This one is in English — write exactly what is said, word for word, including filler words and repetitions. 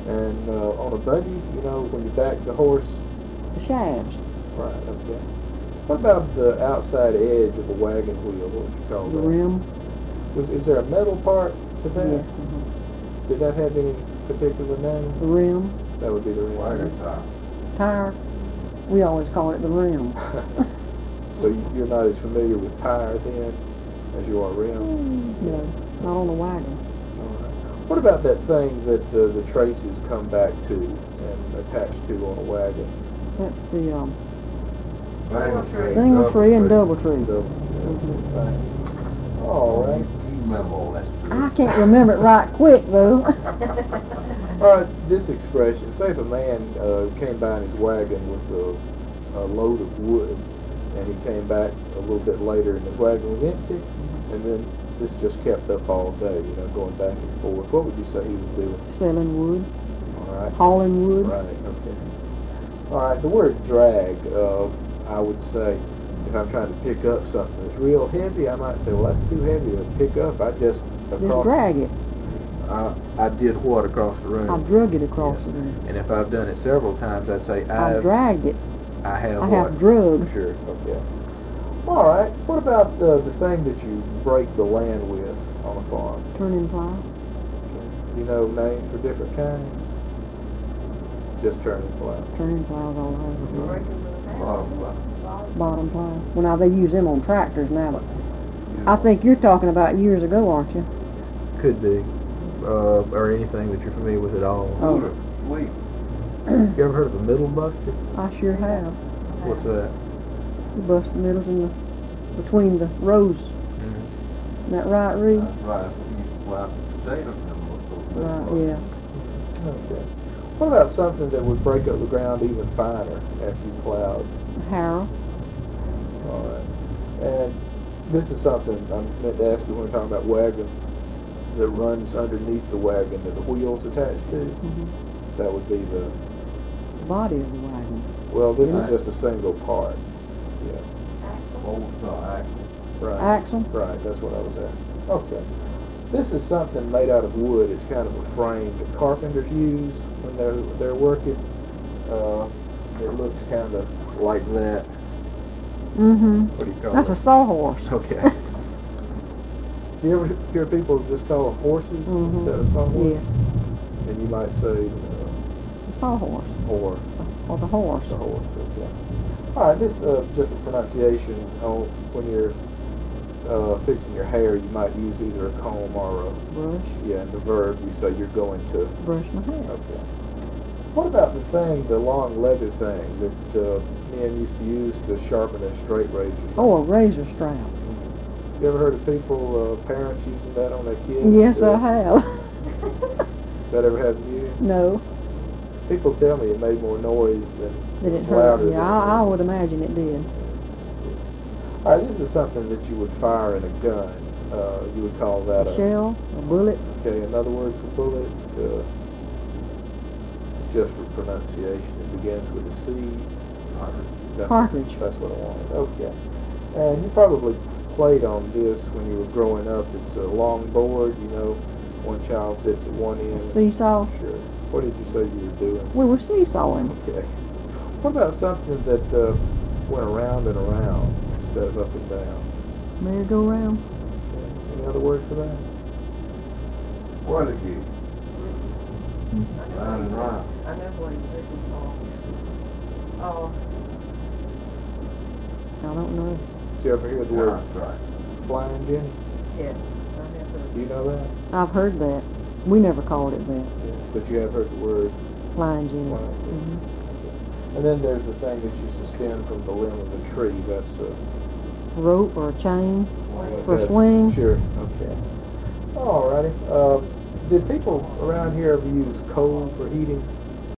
And uh, on a buggy, you know, when you back the horse. The shafts. Right. Okay. What about the outside edge of a wagon wheel? What would you call The that? rim. Was, is there a metal part to that? Yes. Uh-huh. Did that have any particular name? The rim. That would be the rim. Wagon tire. Tire. We always call it the rim. So you're not as familiar with tire then as you are rim? No, not on the wagon. All right. What about that thing that uh, the traces come back to and attach to on a wagon? That's the um, Single tree. single tree and double tree. Double, Mhm. right. All right. You remember all that stuff. I can't remember it right quick though. All right, this expression, say if a man uh, came by in his wagon with a, a load of wood, and he came back a little bit later and his wagon was empty, and then this just kept up all day, you know, going back and forth. What would you say he was doing? Selling wood, All right. hauling wood. Right, okay. All right, the word drag, uh, I would say, if I'm trying to pick up something that's real heavy, I might say, well, that's too heavy to pick up. I just... Just drag it. I, I did what across the room? I've drug it across Yes. the room. And if I've done it several times, I'd say I've I've... dragged it. I have I what? have drugged. Sure, okay. All right, what about uh, the thing that you break the land with on a farm? Turning plow. You know names for different kinds? Just turning plow. Turning plows all over. Bottom line. Bottom plow. Well, now they use them on tractors now, but I think you're talking about years ago, aren't you? Could be. Uh, or anything that you're familiar with at all. Oh. Wait. You ever heard of a middle buster? I sure have. What's that? You bust the middles in the between the rows. Mm-hmm. Isn't that right, Reed? That's right. We used to plow the potato field. Right. Yeah. Okay. What about something that would break up the ground even finer after you plowed? Harrow. All right. And this is something I meant to ask you when we we're talking about wagons that runs underneath the wagon that the wheels attached to. Mm-hmm. That would be the... Body of the wagon. Well, this Yeah. is just a single part. Yeah. Old uh, axle. Right. Axle. Right, that's what I was asking. Okay. This is something made out of wood. It's kind of a frame that carpenters use when they're they're working. Uh, it looks kind of like that. Mm-hmm. What do you call That's it? a sawhorse. Okay. Do you ever hear people just call them horses Mm-hmm. instead of sawhorse? Yes. And you might say uh, The sawhorse. or Or the horse. the horse. Okay. All right. This uh, just a pronunciation on when you're uh, fixing your hair. You might use either a comb or a Brush. yeah. And the verb you say you're going to. Brush my hair. Okay. What about the thing, the long leather thing that uh, men used to use to sharpen their straight razors? Oh, a razor strap. You ever heard of people, uh, parents using that on their kids? Yes, Uh, I have. That ever happened to you? No. People tell me it made more noise than Did it louder hurt? than Yeah, I, I it would imagine it did. All right, this is something that you would fire in a gun. Uh, you would call that A a... shell, a bullet. Okay, another word for bullet. Uh, it's just for pronunciation. It begins with a C. That's, Cartridge. That's what I wanted. Okay. And you probably played on this when you were growing up. It's a long board, you know. One child sits at one end. A seesaw. Sure. What did you say you were doing? We were seesawing. Okay. What about something that uh, went around and around instead of up and down? Merry-go-round. Okay. Any other word for that? Whirligig. Round and round. I know what he's looking for. Oh, I don't know. Did you ever hear the word Right. flying Jenny? yes, I never. Do you know that? I've heard that. We never called it that. Yeah. But you have heard the word Flying Jenny. flying Jenny. Mm-hmm. And then there's the thing that you suspend from the limb of a tree. That's a... Rope or a chain for a That's- swing. Sure, okay. Alrighty. Uh, did people around here ever use coal for heating?